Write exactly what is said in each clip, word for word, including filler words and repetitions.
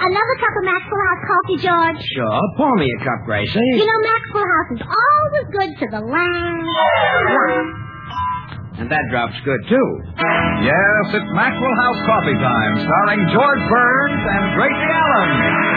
Another cup of Maxwell House coffee, George? Sure. Pour me a cup, Gracie. You know, Maxwell House is always good to the last drop. And that drop's good, too. Yes, it's Maxwell House Coffee Time, starring George Burns and Gracie Allen.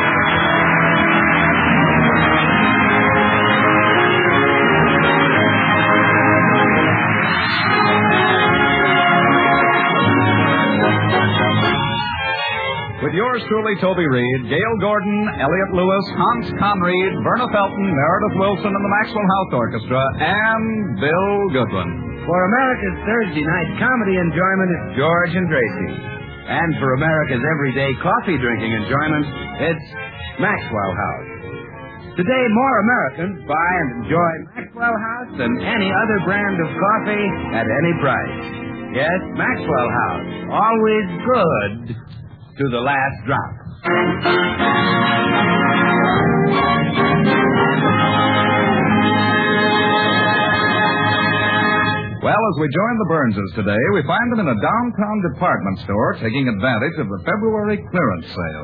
With yours truly, Toby Reed, Gail Gordon, Elliot Lewis, Hans Conried, Verna Felton, Meredith Wilson, and the Maxwell House Orchestra, and Bill Goodwin. For America's Thursday night comedy enjoyment, it's George and Gracie. And for America's everyday coffee drinking enjoyment, it's Maxwell House. Today, more Americans buy and enjoy Maxwell House than any other brand of coffee at any price. Yes, Maxwell House. Always good to the last drop. Well, as we join the Burnses today, we find them in a downtown department store taking advantage of the February clearance sale.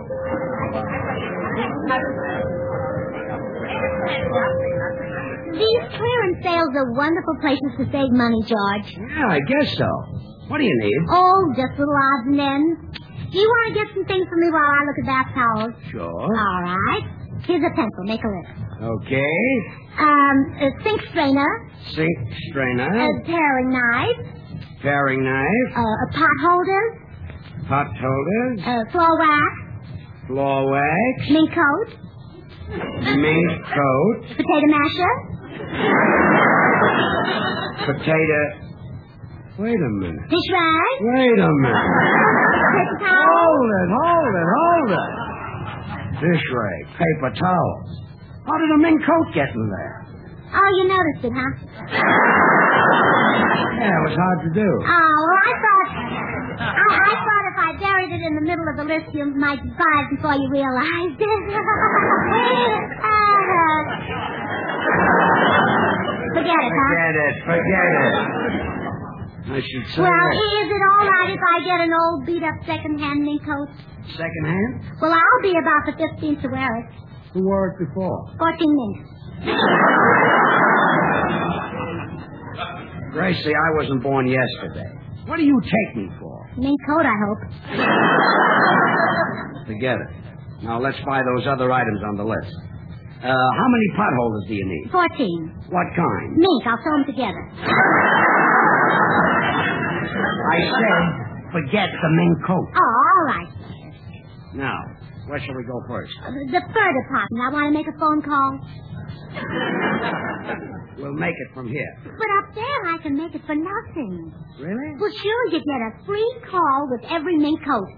These clearance sales are wonderful places to save money, George. Yeah, I guess so. What do you need? Oh, just little odds and ends. Do you want to get some things for me while I look at bath towels? Sure. All right. Here's a pencil. Make a list. Okay. Um, a sink strainer. Sink strainer. A paring knife. Paring knife. Uh, a pot holder. Pot holders. A floor wax. Floor wax. Mink coat. Mink coat. Potato masher. Potato. Wait a minute. Dish rag. Wait a minute. Paper towel. Hold it, hold it, hold it. Dish rag, paper towels. How did a mink coat get in there? Oh, you noticed it, huh? Yeah, it was hard to do. Oh, well, I thought... I, I thought if I buried it in the middle of the list, you might buy it before you realized it. uh, forget it, huh? Forget it, forget it. I should say Well, that. is it all right if I get an old beat-up second-hand mink coat? Second hand? Well, I'll be about the fifteenth to wear it. Who wore it before? Fourteen minutes. Gracie, I wasn't born yesterday. What do you take me for? Mink coat, I hope. Forget it. Now, let's buy those other items on the list. Uh, how many potholders do you need? Fourteen. What kind? Mink, I'll sew them together. I said, forget the mink coat. Oh, all right. Now, where shall we go first? Uh, the fur department. I want to make a phone call. We'll make it from here. But up there, I can make it for nothing. Really? Well, sure, you get a free call with every mink coat.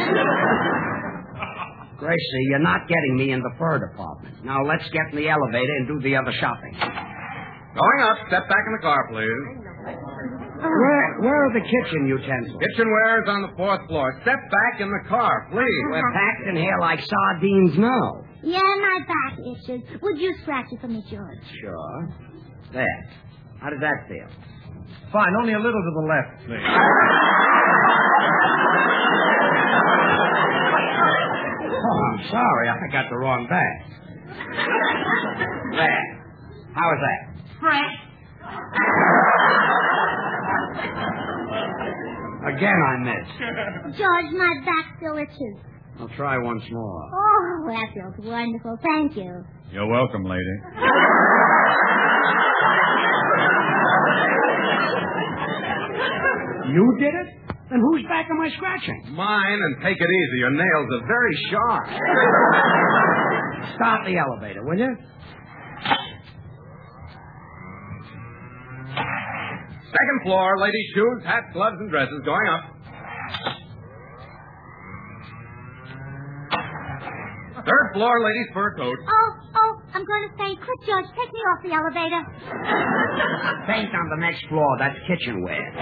Gracie, you're not getting me in the fur department. Now, let's get in the elevator and do the other shopping. Going up. Step back in the car, please. Where, where are the kitchen utensils? Kitchenware is on the fourth floor. Step back in the car, please. We're packed in here like sardines now. Yeah, my back itches. Would you scratch it for me, George? Sure. There. How does that feel? Fine, only a little to the left, please. Oh, I'm sorry. I got the wrong bag. There. How is that? Fresh. Again, I missed. George, my back still itches. I'll try once more. Oh, that feels wonderful. Thank you. You're welcome, lady. You did it? Then whose back am I scratching? Mine, and take it easy. Your nails are very sharp. Start the elevator, will you? Second floor, ladies' shoes, hats, gloves, and dresses. Going up. Third floor, ladies' fur coats. Oh, oh, I'm going to faint. Quick, George, take me off the elevator. Faint on the next floor. That's kitchenware.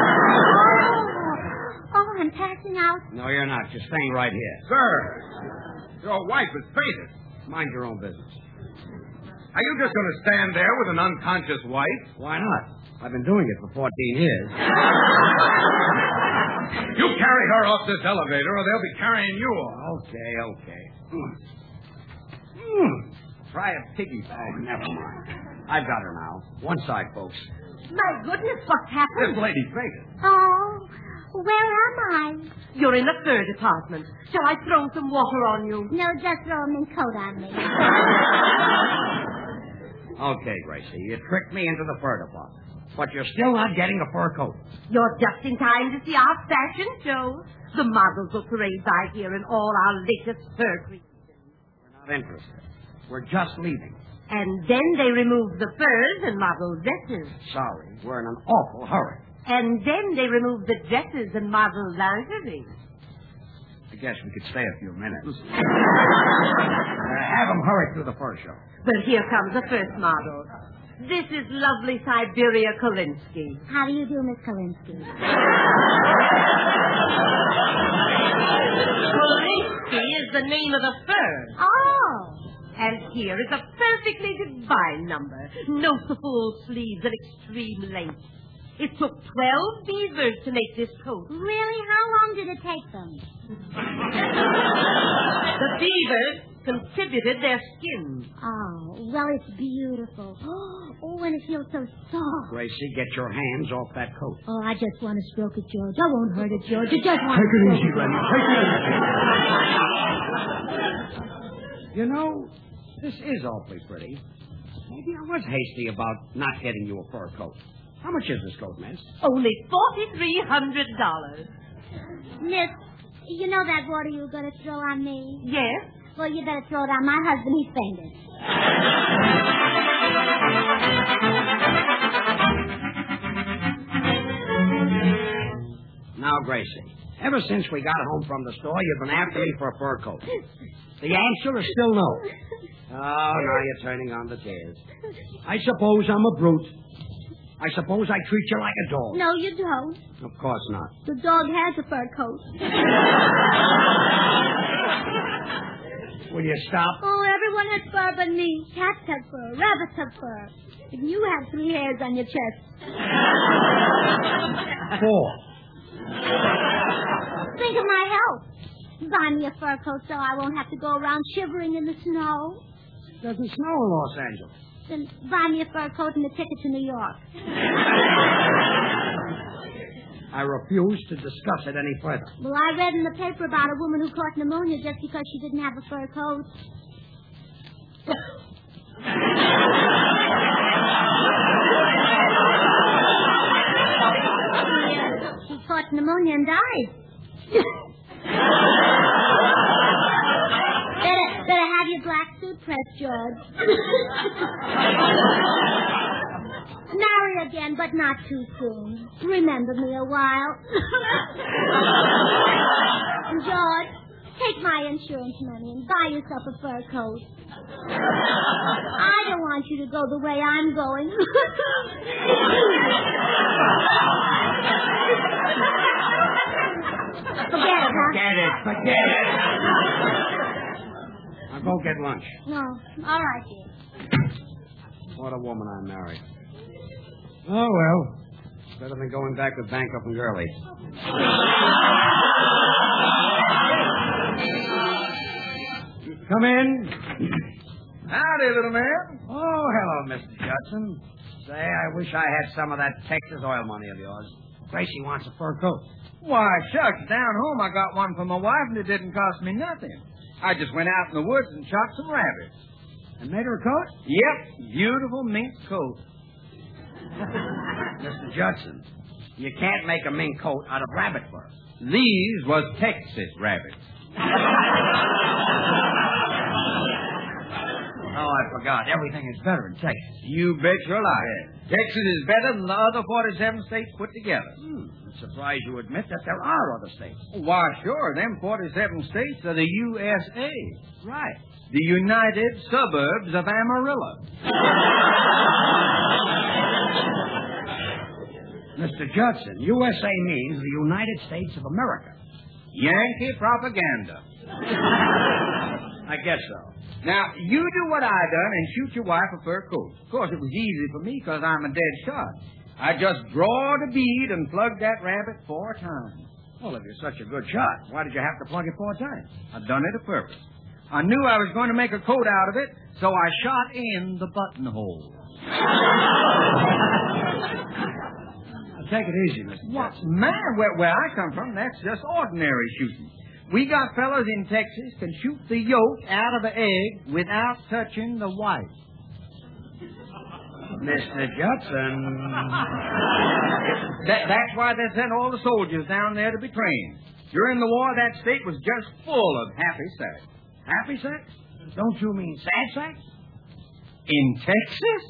Oh, oh, I'm passing out. No, you're not. Just staying right here. Sir, your wife has fainted. Mind your own business. Are you just going to stand there with an unconscious wife? Why not? I've been doing it for fourteen years. You carry her off this elevator, or they'll be carrying you off. Okay, okay. Mm. Mm. Try a piggyback. Oh, never mind. I've got her now. One side, folks. My goodness, what's happened? This lady's fainted. Oh, where am I? You're in the third apartment. Shall I throw some water on you? No, just throw a mink coat on me. Okay, Gracie, you tricked me into the fur department. But you're still not getting a fur coat. You're just in time to see our fashion show. The models will parade by here in all our latest fur creations. We're not interested. We're just leaving. And then they remove the furs and model dresses. Sorry, we're in an awful hurry. And then they remove the dresses and model lingerie. I guess we could stay a few minutes. uh, have them hurry through the fur show. Well, here comes the first model. This is lovely Siberia Kolinsky. How do you do, Miss Kolinsky? Kolinsky is the name of the fur. Oh. And here is a perfectly divine number. Note the full sleeves and extreme length. It took twelve beavers to make this coat. Really? How long did it take them? The beavers contributed their skins. Oh, well, it's beautiful. Oh, and it feels so soft. Gracie, get your hands off that coat. Oh, I just want to stroke it, George. I won't hurt it, George. I just want Take to it stroke easy, Rennie. Take it easy. You know, this is awfully pretty. Maybe I was hasty about not getting you a fur coat. How much is this coat, miss? Only forty-three hundred dollars. Miss, you know that water you were going to throw on me? Yes? Well, you better throw it on my husband. He's fainted. Now, Gracie, ever since we got home from the store, you've been after me for a fur coat. The answer is still no. Oh, now you're turning on the tears. I suppose I'm a brute. I suppose I treat you like a dog. No, you don't. Of course not. The dog has a fur coat. Will you stop? Oh, everyone has fur but me. Cats have fur. Rabbits have fur. And you have three hairs on your chest. Four. Think of my health. Buy me a fur coat so I won't have to go around shivering in the snow. Doesn't snow in Los Angeles. Then buy me a fur coat and a ticket to New York. I refuse to discuss it any further. Well, I read in the paper about a woman who caught pneumonia just because she didn't have a fur coat. She caught pneumonia and died. better, better have your black suit pressed, George. Marry again, but not too soon. Remember me a while. And George, take my insurance money and buy yourself a fur coat. I don't want you to go the way I'm going. Forget it, huh? Forget it. Forget it. I'll go get lunch. No. All right, dear. What a woman I married. Oh, well. Better than going back with Bancroft and Gurley. Come in. Howdy, little man. Oh, hello, Mister Judson. Say, I wish I had some of that Texas oil money of yours. Gracie wants a fur coat. Why, shucks, down home I got one for my wife and it didn't cost me nothing. I just went out in the woods and shot some rabbits. And made her a coat? Yep, beautiful mink coat. Mister Judson, you can't make a mink coat out of rabbit fur. These was Texas rabbits. Oh, I forgot. Everything is better in Texas. You bet your life. Texas is better than the other forty-seven states put together. Hmm. I'm surprised you admit that there are other states. Why, sure. Them forty-seven states are the U S A. Right. The United Suburbs of Amarillo. Mister Judson, U S A means the United States of America. Yankee propaganda. I guess so. Now, you do what I done and shoot your wife a fur coat. Of course, it was easy for me because I'm a dead shot. I just drawed a bead and plugged that rabbit four times. Well, if you're such a good shot, why did you have to plug it four times? I done it a purpose. I knew I was going to make a coat out of it, so I shot in the buttonhole. Take it easy, Mister What? Jackson. Man, where, where I come from, that's just ordinary shooting. We got fellows in Texas can shoot the yolk out of the egg without touching the white. Mister Judson. That, that's why they sent all the soldiers down there to be trained. During the war, that state was just full of happy sex. Happy sex? Don't you mean sad sex? In Texas?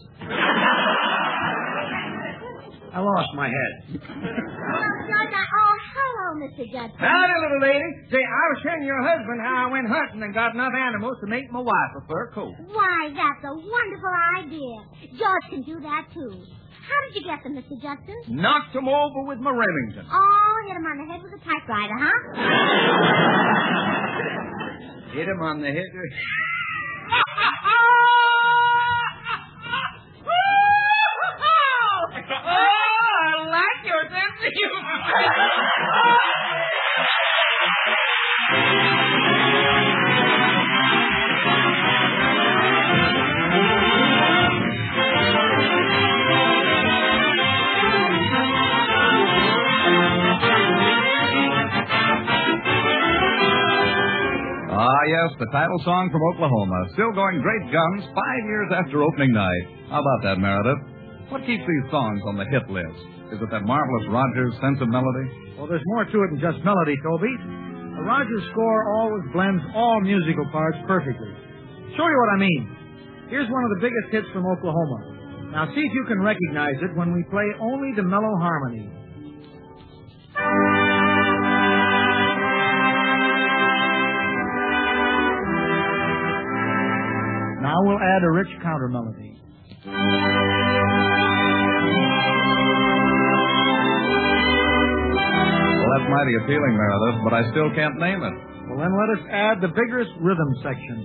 I lost my head. Oh, George, I, oh, hello, Mister Judson. Howdy, little lady. Say, I was telling your husband how I went hunting and got enough animals to make my wife a fur coat. Why, that's a wonderful idea. George can do that, too. How did you get them, Mister Judson? Knocked them over with my Remington. Oh, hit him on the head with a typewriter, huh? Hit him on the head. Ah, yes, the title song from Oklahoma. Still going great guns five years after opening night. How about that, Meredith? What keeps these songs on the hit list? Is it that marvelous Rogers sense of melody? Well, there's more to it than just melody, Toby. The Rogers score always blends all musical parts perfectly. Show you what I mean. Here's one of the biggest hits from Oklahoma. Now see if you can recognize it when we play only the mellow harmony. Now we'll add a rich counter melody. Well, that's mighty appealing, Meredith, but I still can't name it. Well, then let us add the vigorous rhythm section.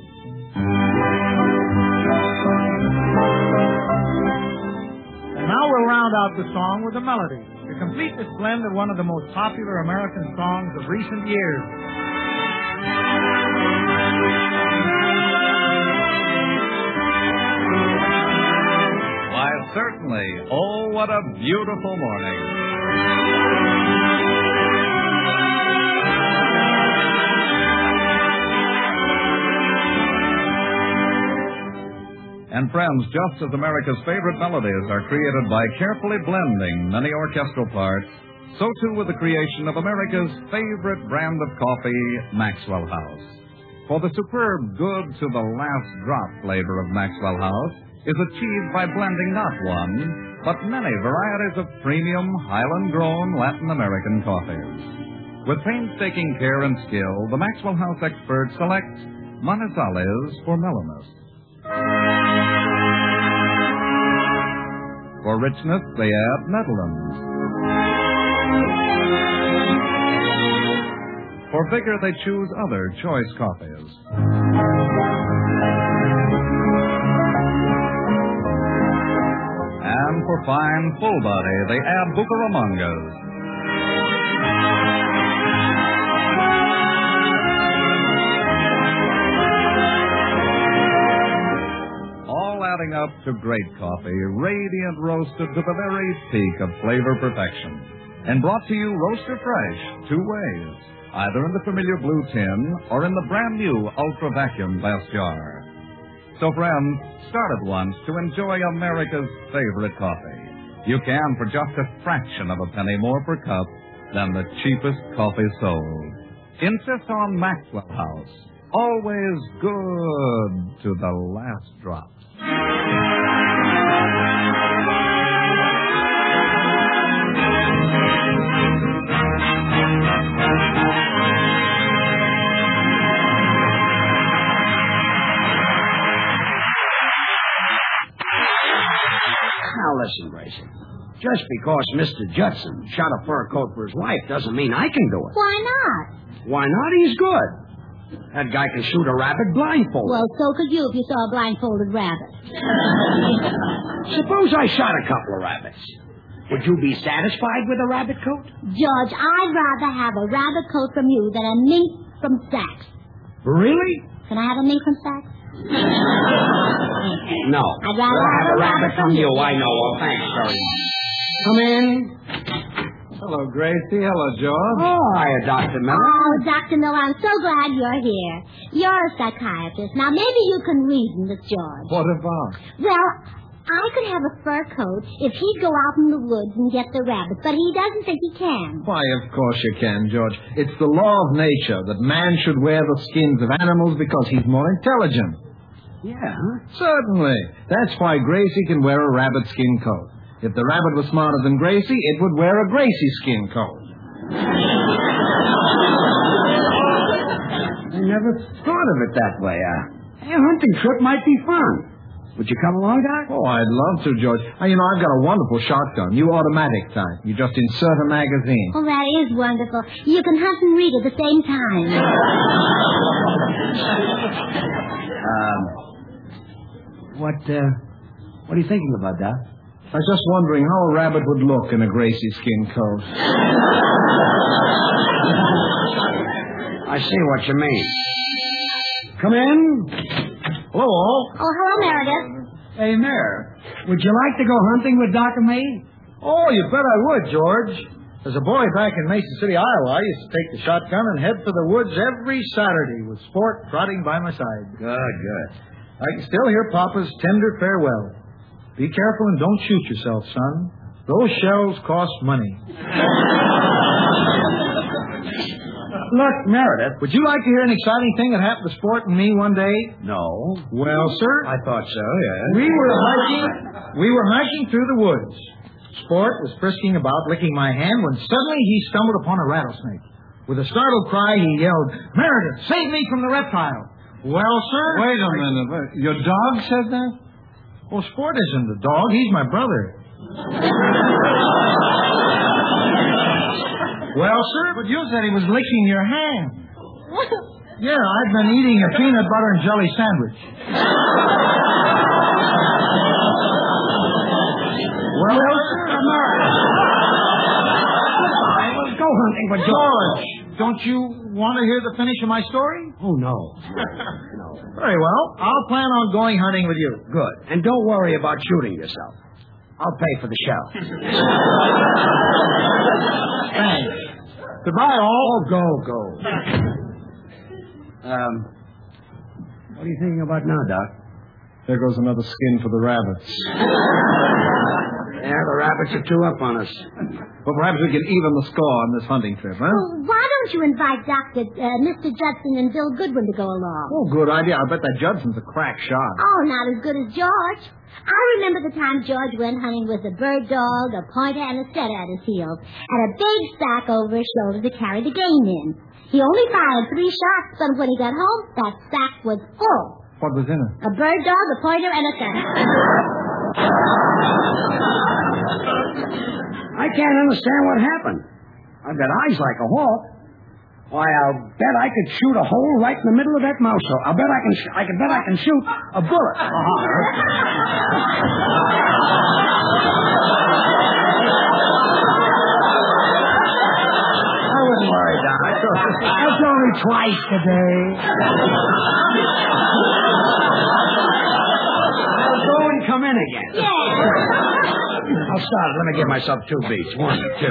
And now we'll round out the song with a melody to complete this blend of one of the most popular American songs of recent years. Why, certainly. Oh, what a beautiful morning. And friends, just as America's favorite melodies are created by carefully blending many orchestral parts, so too with the creation of America's favorite brand of coffee, Maxwell House. For the superb good to the last drop flavor of Maxwell House is achieved by blending not one, but many varieties of premium, Highland-grown Latin American coffees. With painstaking care and skill, the Maxwell House experts select Manizales for mellowness. For richness, they add Netherlands. For vigor, they choose other choice coffees. And for fine, full body, they add Bucaramangas. Adding up to great coffee, radiant roasted to the very peak of flavor perfection. And brought to you roaster fresh, two ways, either in the familiar blue tin or in the brand new ultra vacuum glass jar. So friends, start at once to enjoy America's favorite coffee. You can for just a fraction of a penny more per cup than the cheapest coffee sold. Insist on Maxwell House. Always good to the last drop. Now listen, Gracie. Just because Mister Judson shot a fur coat for his wife doesn't mean I can do it. Why not? Why not? He's good. That guy can shoot a rabbit blindfolded. Well, so could you if you saw a blindfolded rabbit. Suppose I shot a couple of rabbits. Would you be satisfied with a rabbit coat? George, I'd rather have a rabbit coat from you than a mink from Saks. Really? Can I have a mink from Saks? No. I'd rather I'll have have a rabbit from you. I know. Well, thanks very much. Come in. Hello, Gracie. Hello, George. Oh, hiya, Doctor Miller. Oh, Doctor Miller, I'm so glad you're here. You're a psychiatrist. Now, maybe you can reason with George. What about? Well, I could have a fur coat if he'd go out in the woods and get the rabbits, but he doesn't think he can. Why, of course you can, George. It's the law of nature that man should wear the skins of animals because he's more intelligent. Yeah, huh? Certainly. That's why Gracie can wear a rabbit skin coat. If the rabbit was smarter than Gracie, it would wear a Gracie skin coat. I never thought of it that way. Uh, a hunting trip might be fun. Would you come along, Doc? Oh, I'd love to, George. Uh, you know, I've got a wonderful shotgun. You automatic type. You just insert a magazine. Oh, that is wonderful. You can hunt and read at the same time. um, what, uh, what are you thinking about, Doc? I was just wondering how a rabbit would look in a Gracie skin coat. I see what you mean. Come in. Hello. Oh, hello, Meredith. Hey, Mayor, would you like to go hunting with Doctor May? Oh, you bet I would, George. As a boy back in Mason City, Iowa, I used to take the shotgun and head for the woods every Saturday with Sport trotting by my side. Good, good. I can still hear Papa's tender farewell. Be careful and don't shoot yourself, son. Those shells cost money. Look, Meredith, would you like to hear an exciting thing that happened to Sport and me one day? No. Well, sir, I thought so, yeah. we were hiking. We were hiking through the woods. Sport was frisking about, licking my hand, when suddenly he stumbled upon a rattlesnake. With a startled cry, he yelled, "Meredith, save me from the reptile!" Well, sir, Wait a minute. Wait. Your dog said that? well, Sport isn't a dog. He's my brother. Well, sir, but you said he was licking your hand. Yeah, I've been eating a peanut butter and jelly sandwich. Well, sir, I'm not. I will go hunting with George, don't you want to hear the finish of my story? Oh, no. No. Very well. I'll plan on going hunting with you. Good. And don't worry about shooting yourself. I'll pay for the shell. Thanks. Goodbye, all. Oh, go, go. Um, what are you thinking about now, Doc? There goes another skin for the rabbits. Yeah, the rabbits are two up on us. Well, perhaps we can even the score on this hunting trip, huh? Well, why don't you invite Doctor Uh, Mister Judson and Bill Goodwin to go along? Oh, good idea. I bet that Judson's a crack shot. Oh, not as good as George. I remember the time George went hunting with a bird dog, a pointer, and a setter at his heels, and a big sack over his shoulder to carry the game in. He only fired three shots, but when he got home, that sack was full. What was in it? A bird dog, a pointer, and a setter. I can't understand what happened. I've got eyes like a hawk. Why, I'll bet I could shoot a hole right in the middle of that mouse hole. I'll bet I can. Sh- I can bet I can shoot a bullet. Uh-huh. I wouldn't worry, Doc. That's only twice today. I'll go and come in again. Yeah. I'll start. Let me give myself two beats. One, two.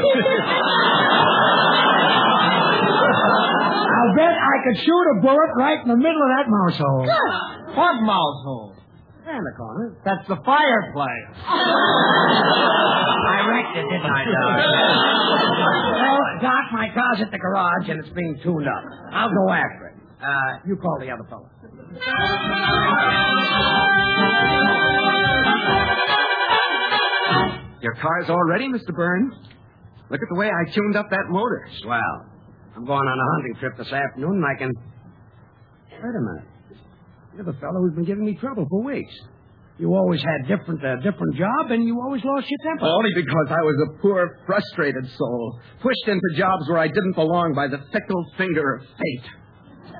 I'll bet I could shoot a bullet right in the middle of that mouse hole. Good. What mouse hole? There in the corner. That's the fireplace. I wrecked it, didn't I, Doc? Well, Doc, my car's at the garage and it's being tuned up. I'll go after it. Uh, you call the other fellow. Your car's all ready, Mister Burns? Look at the way I tuned up that motor. Swell. I'm going on a hunting trip this afternoon and I can... Wait a minute. You're the fellow who's been giving me trouble for weeks. You always had different uh, different job and you always lost your temper. Only because I was a poor, frustrated soul, pushed into jobs where I didn't belong by the fickle finger of fate.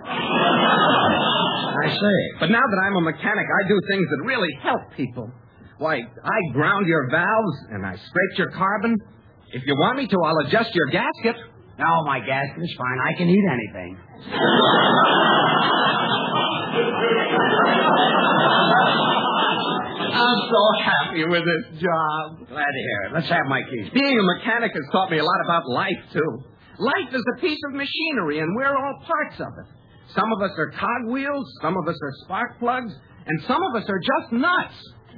I see. But now that I'm a mechanic, I do things that really help people. Why, I ground your valves and I scraped your carbon. If you want me to, I'll adjust your gasket. No, my gasket is fine. I can eat anything. I'm so happy with this job. Glad to hear it. Let's have my keys. Being a mechanic has taught me a lot about life, too. Life is a piece of machinery, and we're all parts of it. Some of us are cogwheels, some of us are spark plugs, and some of us are just nuts.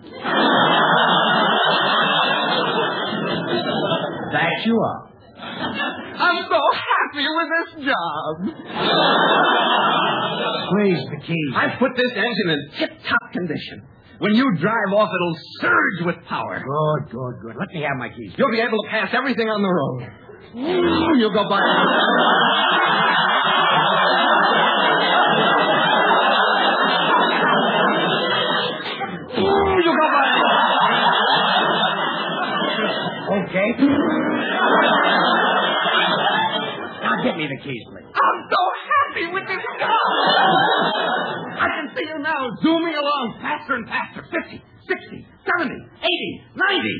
That you are. I'm so happy with this job. Please, the keys. I put this engine in tip-top condition. When you drive off, it'll surge with power. Good, good, good. Let me have my keys. You'll be able to pass everything on the road. You'll go by. You'll go by. Okay. Now get me the keys, please. I'm so happy with this job. I can see you now zooming along faster and faster. Fifty, sixty, seventy, eighty, ninety.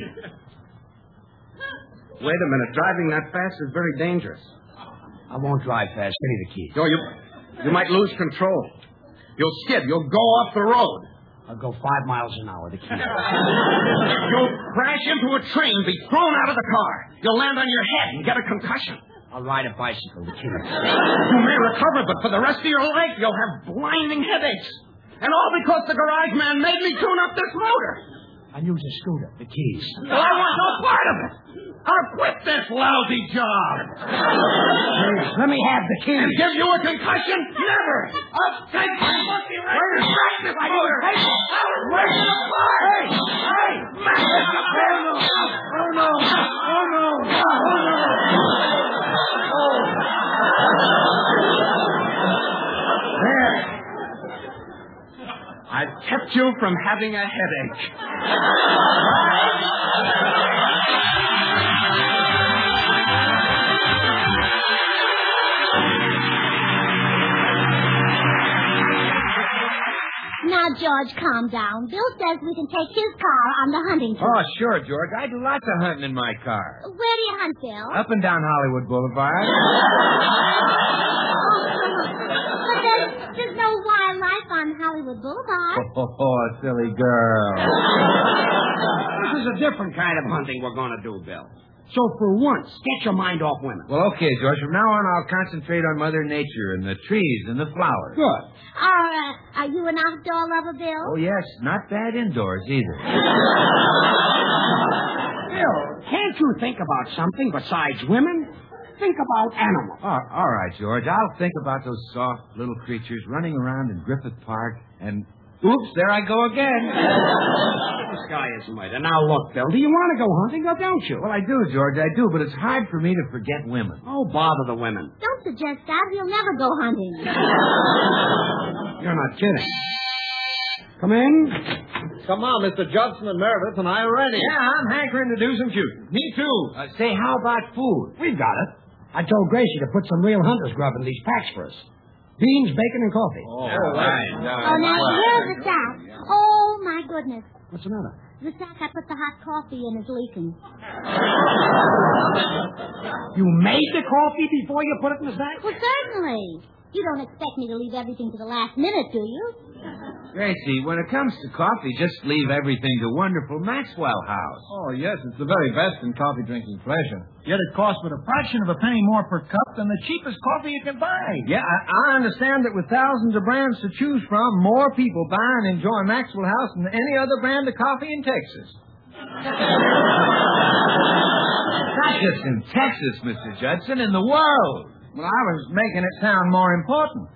Wait a minute. Driving that fast is very dangerous. I won't drive fast. Give me the keys. No, you, you might lose control. You'll skid. You'll go off the road. I'll go five miles an hour. The keys. You'll crash into a train, be thrown out of the car. You'll land on your head and get a concussion. I'll ride a bicycle. The keys. You may recover, but for the rest of your life, you'll have blinding headaches. And all because the garage man made me tune up this motor. I'll use a scooter. The keys. Well, I want no part of it. I'll quit this lousy job. Please, let me have the keys. And give you a concussion? Never. I'll take my monkey right and crack this motor. I'll break it apart. Hey, hey, smash it apart. Oh, no. Oh, no. Oh, no. There. I've kept you from having a headache. Now, George, calm down. Bill says we can take his car on the hunting trip. Oh, sure, George. I do lots of hunting in my car. Where do you hunt, Bill? Up and down Hollywood Boulevard. But there's, there's no wildlife on Hollywood Boulevard. Oh, oh, silly girl. This is a different kind of hunting we're going to do, Bill. So for once, get your mind off women. Well, okay, George. From now on, I'll concentrate on Mother Nature and the trees and the flowers. Good. Are, uh, are you an outdoor lover, Bill? Oh, yes. Not bad indoors, either. Bill, can't you think about something besides women? Think about animals. Oh, all right, George. I'll think about those soft little creatures running around in Griffith Park and... Oops, there I go again. The sky is murder. Now, look, Bill, do you want to go hunting or don't you? Well, I do, George, I do, but it's hard for me to forget women. Oh, bother the women. Don't suggest that. We'll never go hunting. You're not kidding. Come in. Come on, Mister Judson and Meredith and I are ready. Yeah, I'm hankering to do some shooting. Me too. Uh, say, how about food? We've got it. I told Gracie to put some real hunter's grub in these packs for us. Beans, bacon, and coffee. Oh, right. Oh, now, here's the sack. Oh, my goodness. What's the matter? The sack I put the hot coffee in is leaking. You made the coffee before you put it in the sack? Well, certainly. You don't expect me to leave everything to the last minute, do you? Gracie, when it comes to coffee, just leave everything to wonderful Maxwell House. Oh, yes, it's the very best in coffee-drinking pleasure. Yet it costs but a fraction of a penny more per cup than the cheapest coffee you can buy. Yeah, I, I understand that with thousands of brands to choose from, more people buy and enjoy Maxwell House than any other brand of coffee in Texas. Not just in Texas, Mister Judson, in the world. Well, I was making it sound more important.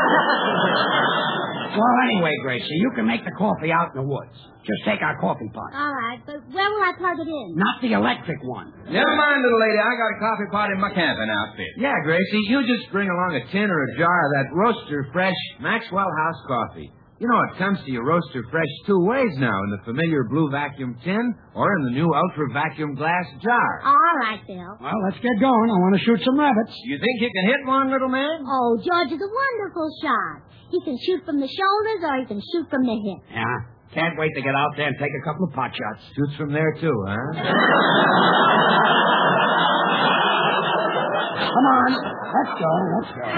Well, anyway, Gracie, you can make the coffee out in the woods. Just take our coffee pot. All right, but where will I plug it in? Not the electric one. Never mind, little lady. I got a coffee pot in my camping outfit. Yeah, Gracie, you just bring along a tin or a jar of that Roaster Fresh Maxwell House coffee. You know, it comes to your Roaster Fresh two ways now, in the familiar blue vacuum tin or in the new ultra vacuum glass jar. All right, Bill. Well, let's get going. I want to shoot some rabbits. You think you can hit one, little man? Oh, George is a wonderful shot. He can shoot from the shoulders or he can shoot from the hip. Yeah? Can't wait to get out there and take a couple of pot shots. Shoots from there, too, huh? Come on. Let's go. Let's go.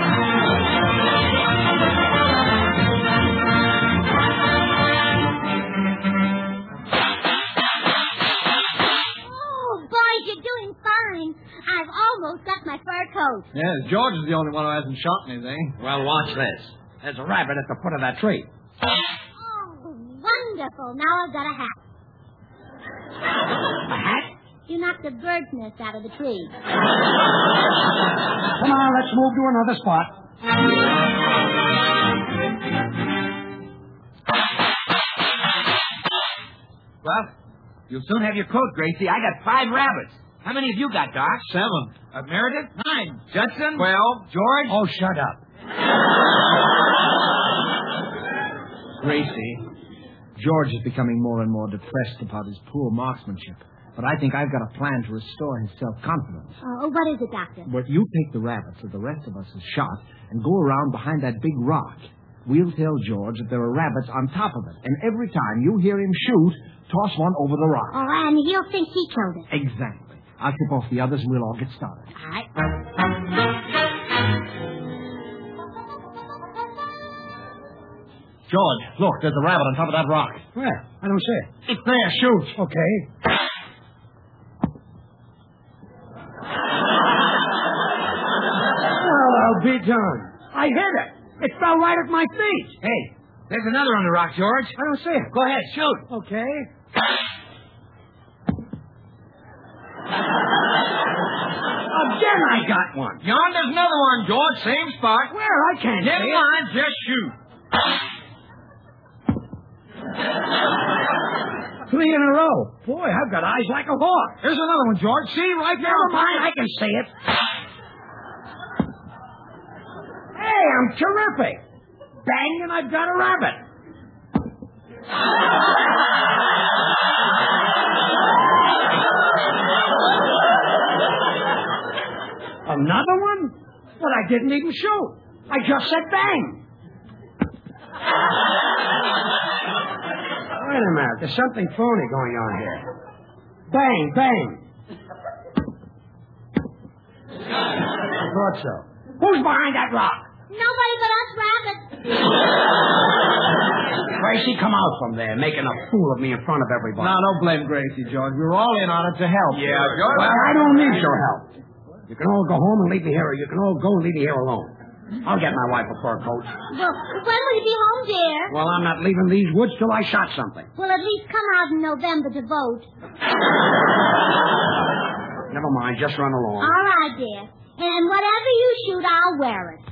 Oh, boys, you're doing fine. I've almost got my fur coat. Yes, George is the only one who hasn't shot anything. Well, watch this. There's a rabbit at the foot of that tree. Oh, wonderful. Now I've got a hat. A hat? You knocked the bird's nest out of the tree. Come on, let's move to another spot. Well, you'll soon have your coat, Gracie. I got five rabbits. How many have you got, Doc? Seven. Uh, Meredith? Nine. Judson? Twelve. George? Oh, shut up. Gracie, George is becoming more and more depressed about his poor marksmanship. But I think I've got a plan to restore his self-confidence. Oh, what is it, Doctor? But you take the rabbits that the rest of us have shot and go around behind that big rock. We'll tell George that there are rabbits on top of it. And every time you hear him shoot, toss one over the rock. Oh, and he'll think he killed it. Exactly. I'll tip off the others and we'll all get started. All right. George, look, there's a rabbit on top of that rock. Where? I don't see it. It's there. Shoot. Okay. Well, I'll be done. I hit it. It fell right at my feet. Hey, there's another on the rock, George. I don't see it. Go ahead, shoot. Okay. Again, I got one. Yonder's another one, George. Same spot. Where? I can't Never see it. mind, just shoot. Three in a row. Boy, I've got eyes like a hawk. Here's another one, George. See, right there. Never mind, I can see it. Hey, I'm terrific. Bang, and I've got a rabbit. Another one? But I didn't even shoot. I just said bang. Wait a minute. There's something phony going on here. Bang, bang. I thought so. Who's behind that rock? Nobody but us rabbits. Gracie, come out from there, making a fool of me in front of everybody. No, don't blame Gracie, George. We were all in on it to help. Yeah, George. Well, I don't need your help. You can all go home and leave me here, or you can all go and leave me here alone. I'll get my wife a fur coat. Well, when will you be home, dear? Well, I'm not leaving these woods till I shot something. Well, at least come out in November to vote. Never mind, just run along. All right, dear. And whatever you shoot, I'll wear it.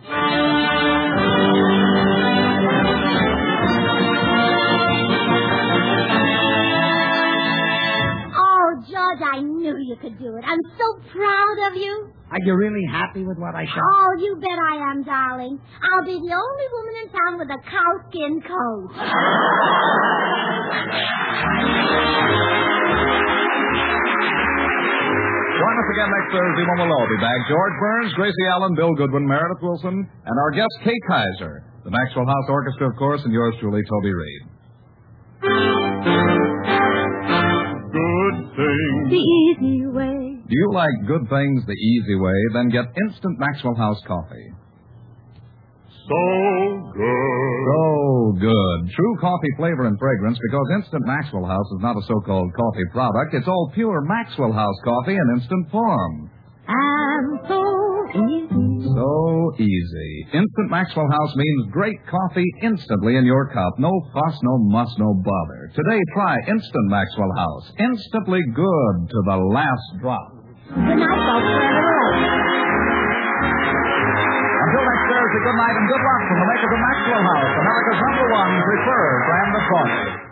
Oh, George, I knew you could do it. I'm so proud of you. Are you really happy with what I shot? Oh, you bet I am, darling. I'll be the only woman in town with a cowskin coat. Join us again next Thursday when we'll all be back. George Burns, Gracie Allen, Bill Goodwin, Meredith Wilson, and our guest, Kate Kaiser. The Maxwell House Orchestra, of course, and yours truly, Toby Reed. Good things. The easy way. Do you like good things the easy way? Then get instant Maxwell House coffee. So good. So good. True coffee flavor and fragrance, because Instant Maxwell House is not a so-called coffee product. It's all pure Maxwell House coffee in instant form. I'm so easy. So easy. Instant Maxwell House means great coffee instantly in your cup. No fuss, no muss, no bother. Today, try Instant Maxwell House. Instantly good to the last drop. Good night, folks. Until next Thursday, good night and good luck from the makers of Maxwell House, America's number one preferred brand of coffee.